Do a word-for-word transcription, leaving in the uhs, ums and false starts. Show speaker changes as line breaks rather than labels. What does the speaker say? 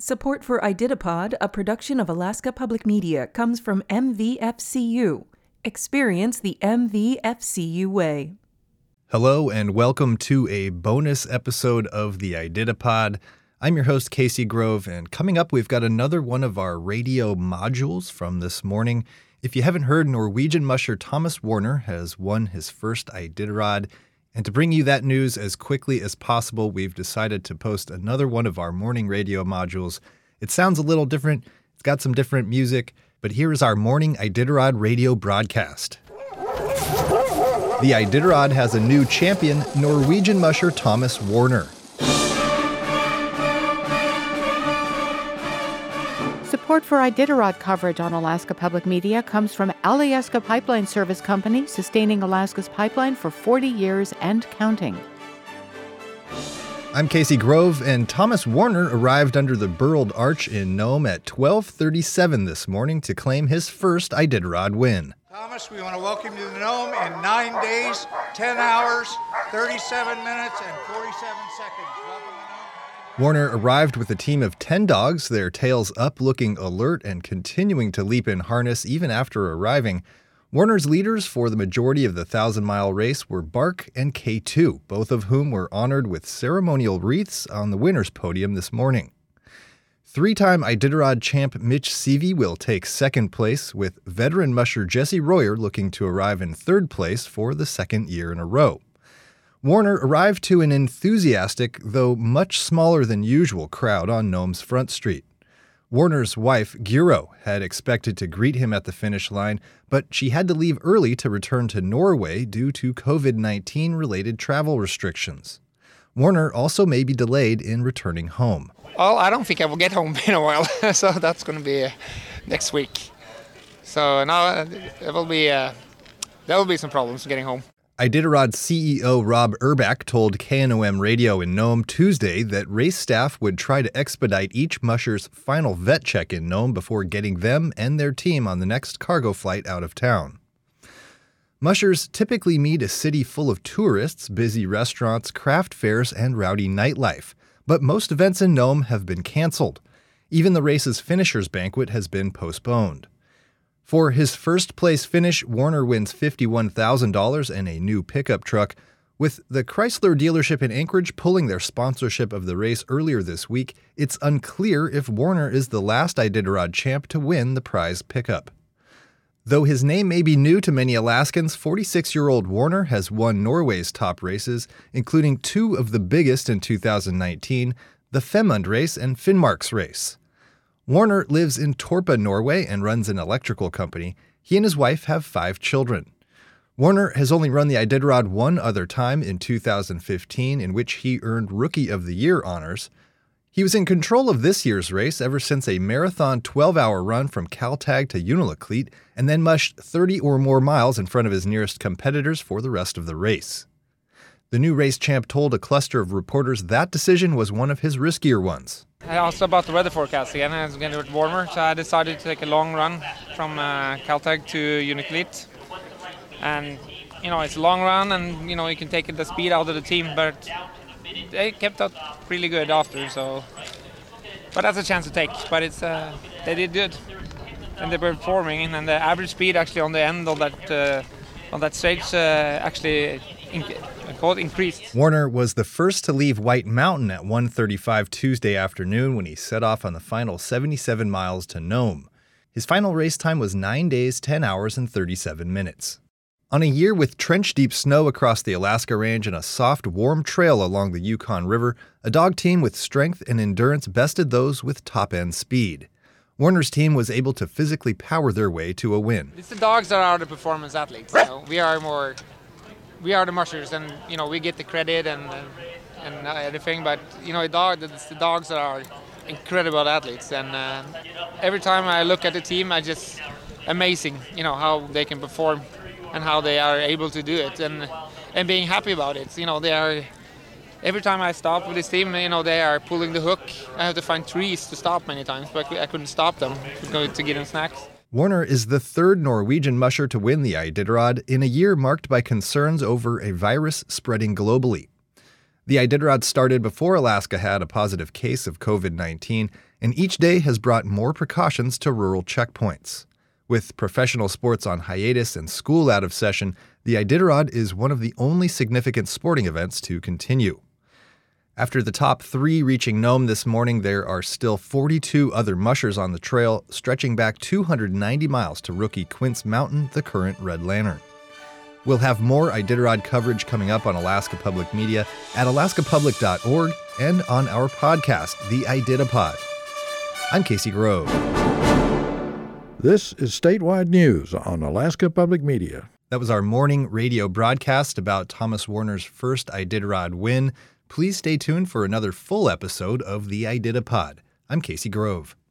Support for IDITAPOD, a production of Alaska Public Media, comes from M V F C U. Experience the M V F C U way.
Hello and welcome to a bonus episode of the IDITAPOD. I'm your host, Casey Grove, and coming up we've got another one of our radio modules from this morning. If you haven't heard, Norwegian musher Thomas Warner has won his first Iditarod. And to bring you that news as quickly as possible, we've decided to post another one of our morning radio modules. It sounds a little different, it's got some different music, but here is our morning Iditarod radio broadcast. The Iditarod has a new champion, Norwegian musher Thomas Warner.
Support for Iditarod coverage on Alaska Public Media comes from Alyeska Pipeline Service Company, sustaining Alaska's pipeline for forty years and counting.
I'm Casey Grove, and Thomas Warner arrived under the Burled Arch in Nome at twelve thirty-seven this morning to claim his first Iditarod win.
Thomas, we want to welcome you to Nome in nine days, ten hours, thirty-seven minutes, and forty-seven seconds. Welcome to Nome.
Warner arrived with a team of ten dogs, their tails up, looking alert and continuing to leap in harness even after arriving. Warner's leaders for the majority of the thousand-mile race were Bark and K two, both of whom were honored with ceremonial wreaths on the winner's podium this morning. Three-time Iditarod champ Mitch Seavey will take second place, with veteran musher Jesse Royer looking to arrive in third place for the second year in a row. Warner arrived to an enthusiastic, though much smaller than usual, crowd on Nome's Front Street. Warner's wife, Guro, had expected to greet him at the finish line, but she had to leave early to return to Norway due to covid nineteen related travel restrictions. Warner also may be delayed in returning home.
Well, I don't think I will get home in a while, so that's going to be uh, next week. So now uh, there will be uh, there will be some problems getting home.
Iditarod C E O Rob Urbach told K N O M Radio in Nome Tuesday that race staff would try to expedite each musher's final vet check in Nome before getting them and their team on the next cargo flight out of town. Mushers typically meet a city full of tourists, busy restaurants, craft fairs, and rowdy nightlife, but most events in Nome have been canceled. Even the race's finishers banquet has been postponed. For his first-place finish, Warner wins fifty-one thousand dollars and a new pickup truck. With the Chrysler dealership in Anchorage pulling their sponsorship of the race earlier this week, it's unclear if Warner is the last Iditarod champ to win the prize pickup. Though his name may be new to many Alaskans, forty-six-year-old Warner has won Norway's top races, including two of the biggest in two thousand nineteen, the Femund race and Finnmark's race. Warner lives in Torpa, Norway, and runs an electrical company. He and his wife have five children. Warner has only run the Iditarod one other time in two thousand fifteen, in which he earned Rookie of the Year honors. He was in control of this year's race ever since a marathon twelve-hour run from Kaltag to Unalakleet, and then mushed thirty or more miles in front of his nearest competitors for the rest of the race. The new race champ told a cluster of reporters that decision was one of his riskier ones.
I asked about the weather forecast again, and it's going to get warmer, so I decided to take a long run from uh, Kaltag to Unalakleet. And, you know, it's a long run, and, you know, you can take the speed out of the team, but they kept up really good after, so... But that's a chance to take, but it's uh, they did good. And they were performing, and the average speed actually on the end of that, uh, on that stage uh, actually... Inc- increased.
Warner was the first to leave White Mountain at one thirty-five Tuesday afternoon when he set off on the final seventy-seven miles to Nome. His final race time was nine days, ten hours, and thirty-seven minutes. On a year with trench-deep snow across the Alaska Range and a soft, warm trail along the Yukon River, a dog team with strength and endurance bested those with top-end speed. Warner's team was able to physically power their way to a win.
It's the dogs that are the performance athletes. You know? We are more... We are the mushers, and you know we get the credit and and, and everything. But you know, dog, it's the dogs that are incredible athletes. And uh, every time I look at the team, I just amazing. You know how they can perform and how they are able to do it, and and being happy about it. You know, they are. Every time I stop with this team, you know, they are pulling the hook. I have to find trees to stop many times, but I couldn't stop them to get them snacks.
Warner is the third Norwegian musher to win the Iditarod in a year marked by concerns over a virus spreading globally. The Iditarod started before Alaska had a positive case of covid nineteen, and each day has brought more precautions to rural checkpoints. With professional sports on hiatus and school out of session, the Iditarod is one of the only significant sporting events to continue. After the top three reaching Nome this morning, there are still forty-two other mushers on the trail, stretching back two hundred ninety miles to rookie Quince Mountain, the current Red Lantern. We'll have more Iditarod coverage coming up on Alaska Public Media at alaska public dot org and on our podcast, The Iditapod. I'm Casey Grove.
This is Statewide News on Alaska Public Media.
That was our morning radio broadcast about Thomas Warner's first Iditarod win. Please stay tuned for another full episode of The Iditapod. I'm Casey Grove.